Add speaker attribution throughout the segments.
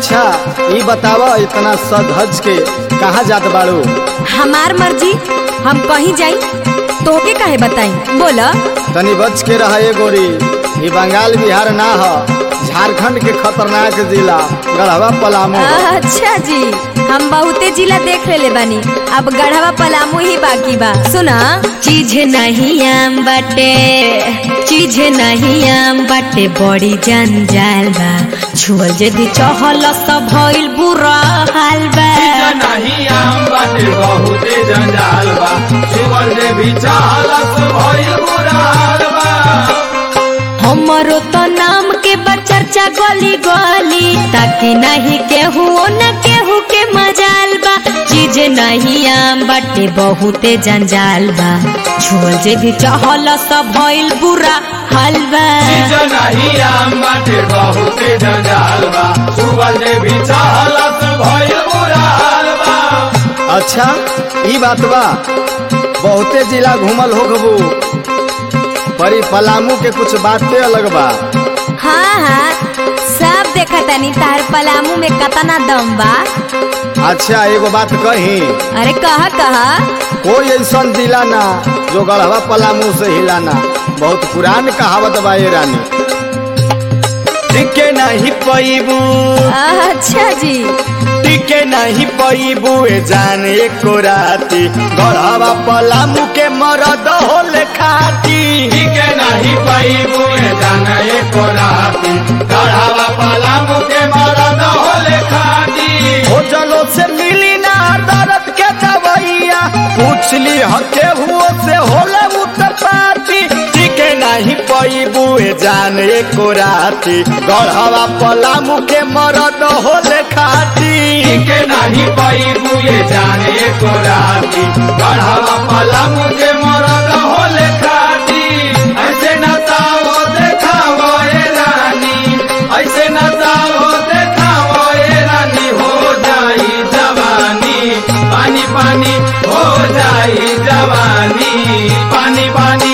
Speaker 1: अच्छा ये बतावा इतना सधज के कहाँ जात बाड़ू?
Speaker 2: हमार मर्जी, हम कहीं जाई तोके काहे बताई? बोला।
Speaker 1: तनी बच के रहे गोरी, ये बंगाल बिहार ना हो, झारखंड के खतरनाक जिला गढ़वा पलामू।
Speaker 2: अच्छा जी, हम बहुते जिला देख ले बानी, अब गढ़वा पलामू ही बाकी बा। सुना, चीज नहीं आम बाटे, चीज नहीं आम बाटे, बड़ी जंजाल बा, छुअल जदी चहल सब भइल बुरा हाल बा।
Speaker 3: चीज नहीं आम बाटे बहुते जंजाल बा, छुअल जदी चहल सब भइल बुरा हाल बा।
Speaker 2: हमरो तो नाम के बचर्चा गली गली, ताकि नहीं केहू न केहू के मजाल बा। चीज नहीं आम बाटे बहुते जंजाल बा, छुअल जे भी चहल सब भइल बुरा हाल बा।
Speaker 3: चीज नहीं आम बाटे बहुते जंजाल बा, छुअल जे भी चहल सब भइल बुरा हाल बा।
Speaker 1: अच्छा ये बात बा, बहुते जिला घूमल होगबू, परी पलामू के कुछ बातें अलग बा।
Speaker 2: हाँ हाँ, सब देखा तनी तार पलामू में कतना दम बा।
Speaker 1: अच्छा एगो बात कही,
Speaker 2: अरे कहा कहा।
Speaker 1: कोई ऐसा जिला ना जो गढ़वा पलामू से हिलाना, बहुत पुरान कहावत बा ये रानी। टिके नहीं पैबू,
Speaker 2: अच्छा जी,
Speaker 1: टिके नहीं पैबू ए जान एको राती, गढ़वा पलामू के मरद होले खाती।
Speaker 3: टिके नहीं पैबू ए जान एको राती, गढ़वा पलामू के मरद होले खाती।
Speaker 1: हो जलो से मिली ना दर्द के दवैया, पूछ ली हके हुओ से होले उत्पाती। टिके नहीं पैबू ए जान एको राती, गढ़वा पलामू के मरद होले खाती।
Speaker 3: टिके नहीं पैबू ए जान एको राती, गढ़वा पलामू के मरद होले खाती। ऐसे नचाओ देखाओ ए रानी, ऐसे नचाओ देखाओ ए रानी, हो जाई जवानी पानी पानी, हो जाई जवानी पानी पानी।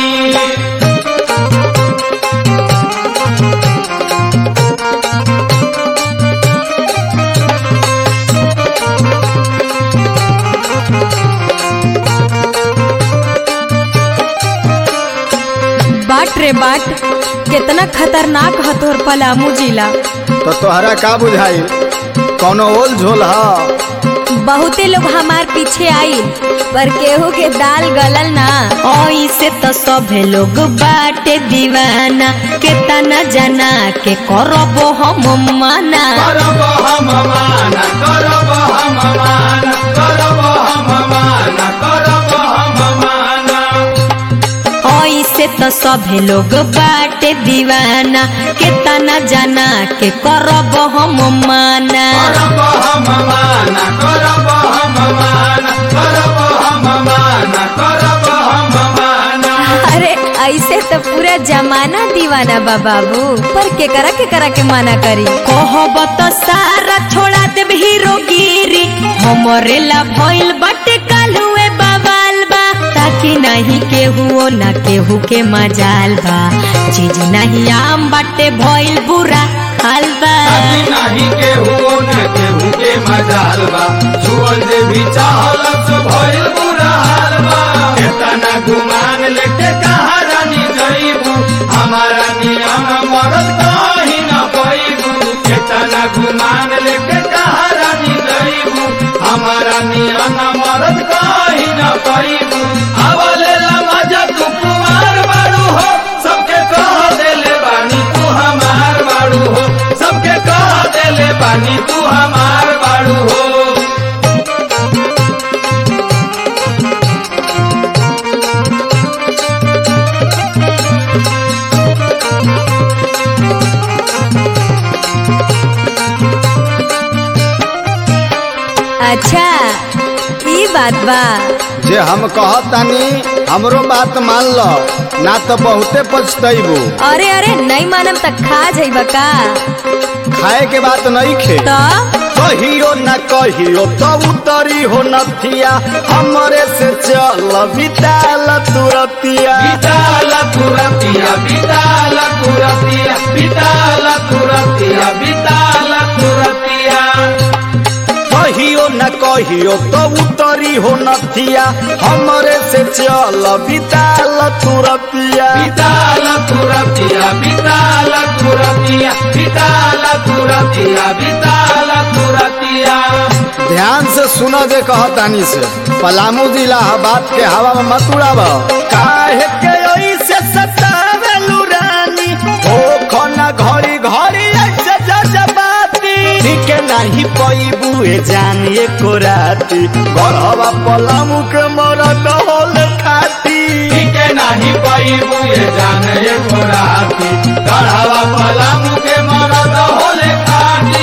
Speaker 2: बाट रे बाट, कितना खतरनाक है तोहर पलामू जिला।
Speaker 1: तो तोहरा का बुझाई, कौनो ओल झोल ह?
Speaker 2: बहुते लोग हमार पीछे आई, पर केहू के दाल गलल ना। ऐसे तो सभे लोग बाटे दीवाना, केतना जना के करबो हम माना।
Speaker 3: करबो हम माना, करबो हम माना, करबो हम माना, करबो हम माना।
Speaker 2: ऐसे तो सभे लोग बाटे दीवाना, केतना जना के करबो हम माना।
Speaker 3: करबो हम माना, करबो हम माना, करबो हम माना, करबो हम माना।
Speaker 2: अरे ऐसे तो पूरा जमाना दीवाना बा बाबू, पर के करा के माना करी। कहब तो सारा छोड़ा देब हीरोगिरी, हमरे ला भइल बाटे कालुए बवाल बा, ताकि नहीं केहू ना केहू के मजाल बा। चीज नहीं आम बाटे भइल बुरा हाल बा।
Speaker 3: ताकि नहीं केहू न केहू के मजाल बा, छुअल जे भी चाहल सो भइल बुरा हाल बा। केतना गुमान लेके कहाँ रानी जइबू, हमारा नियम मरद कहीं न पैबू। केतना गुमान लेके कहाँ रानी जइबू, हमारा नियम मरद कहीं न पैबू। आवले ला मजा तू कुमार बारू हो, सबके कह देले बानी तू हमार बारू हो, सबके कह देले बानी तू हमार बारू हो।
Speaker 2: अच्छा ई बात बा,
Speaker 1: जे हम कहतानी हमरो बात मान लो, ना तो बहुते पछतैबू।
Speaker 2: अरे अरे नहीं मानम त खा जाइबा का?
Speaker 1: खाए के बात नहीं खे,
Speaker 2: तो
Speaker 1: कहियो न कहियो तो उतरी हो नथिया, हमरे से चल बिताल तुरतिया।
Speaker 3: बिताल तुरतिया, बिताल तुरतिया, बिताल तुरतिया, बिताल तुरतिया।
Speaker 1: कहियो तो उतरी हो नथिया हमरे से चल बिताल तुरतिया
Speaker 3: बिताल तुरतिया बिताल तुरतिया बिताल तुरतिया बिताल तुरतिया।
Speaker 1: ध्यान से सुना दे कहतानी से पलामू जिला बात के हवा में मत उड़ाव काहे के ऐसे सतावेलू रानी ओ खना घड़ी घड़ी ऐसे जजबाती ठीक नहीं पैबू जानिए को राती गढ़वा पलामू के मरद होल खाती
Speaker 3: ठीक नहीं पैबू जानिए को राती गढ़वा पलामू के मरद होल खाती।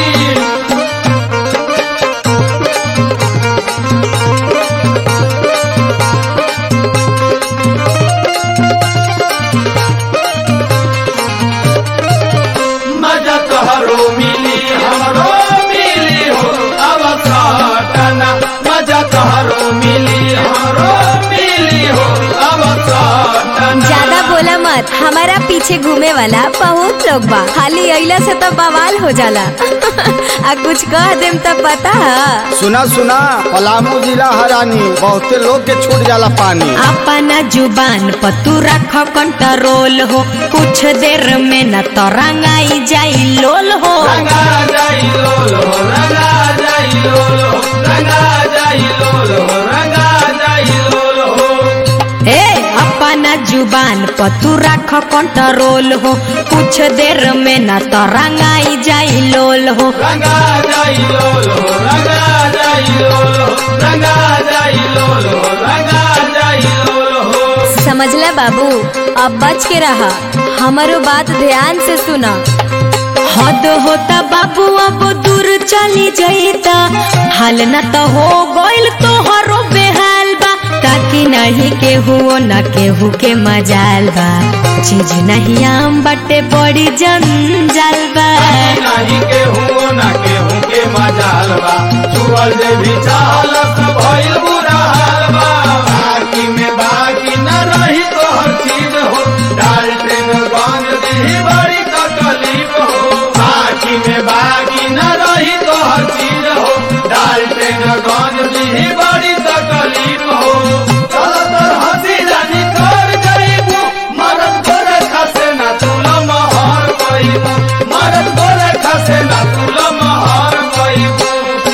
Speaker 2: ज्यादा बोला मत, हमारा पीछे घूमे वाला बहुत लोग बा, खाली अइला से तो बवाल हो जाला आ कुछ कह देम तो पता है।
Speaker 1: सुना सुना पलामू जिला हरानी बहुते लोग के छूट जाला पानी
Speaker 2: अपना जुबान पर तू रख कंट्रोल हो कुछ देर में न तो रंगाई जाई लोल हो
Speaker 3: रंगा जाई लोल हो रंगा जाई लोल हो रंगा जाई लोल हो रंगा जाई लोल हो।
Speaker 2: ए अपना जुबान पर तू रख कंट्रोल हो कुछ देर में न तो रंगाई जाई लोल हो
Speaker 3: रंगा जाई लोल हो रंगा जाई लोल हो रंगा जाई लोल हो रंगा जाई लोल हो।
Speaker 2: समझला बाबू, अब बच के रहा, हमारो बात ध्यान से सुना। हद होता बाबू अब दूर चली जाइता हाल न तो हो गइल तोहरो बेहाल बा ताकि नहीं केहू न केहू के मजाल बा चीज नहीं आम बटे बड़ी जंजाल बा
Speaker 3: नहीं केहू न केहू के मजाल बा चुअल जे भी चाहल सब भइल बुरा हाल बा बाकी में बाकी न रही तो हर चीज हो डाल ट्रेन बांध दी बड़ी तकलीफ हो बाकी में बाकी न रही तो हर चीज हो डाल ट्रेन बांध दी बड़ी तकलीफ हो। चलो तो हंसी रानी कर गईबू मरद गोरे खसे न तुला महर गईबू मरद गोरे खसे न तुला महर गईबू।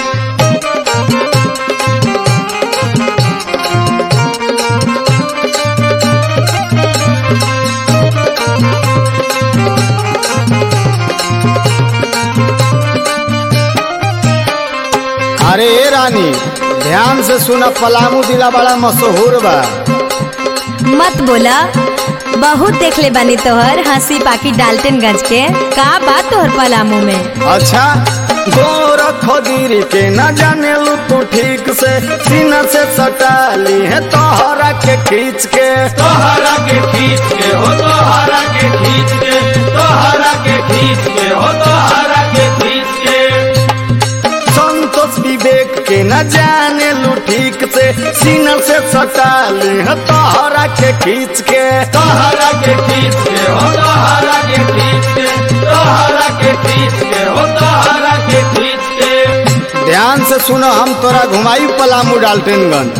Speaker 1: अरे ए रानी ध्यान से सुना पलामू जिला बड़ा मशहूर बा
Speaker 2: मत बोला, बहुत देख ले बानी तोहर हंसी पाकी डाल्टनगंज के का बात तोहर पलामू में।
Speaker 1: अच्छा गोरा खदीरी के न जाने लू तू ठीक से सीना से सटा ली है तोहरा के खींच के
Speaker 3: तोहरा के खींच के हो तोहरा के खींच के तोहरा के खींच के हो तोहरा के खींच के।
Speaker 1: संतोष विवेक के न जाने लू ठीक से सीना से सटा ली है तोहरा के खींच के
Speaker 3: तोहरा के खींच के हो तोहरा के खींच के तोहरा के खींच के हो तोहरा के खींच के।
Speaker 1: ध्यान से सुनो हम तोरा घुमाई पलामू डाल्टनगंज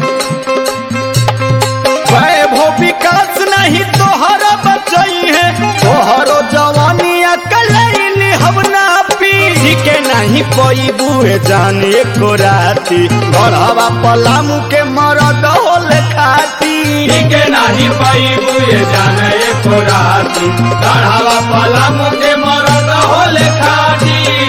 Speaker 1: वैभव विकास नहीं तोहरा बचई है तोहरो जवानिया कलैनी हम ना पी के नहीं पैबू जान एको राती गढ़वा पलामू के मरद होल खाती
Speaker 3: ठीक नहीं पैबू जान एको राती गढ़वा पलामू के मरद होल खाती।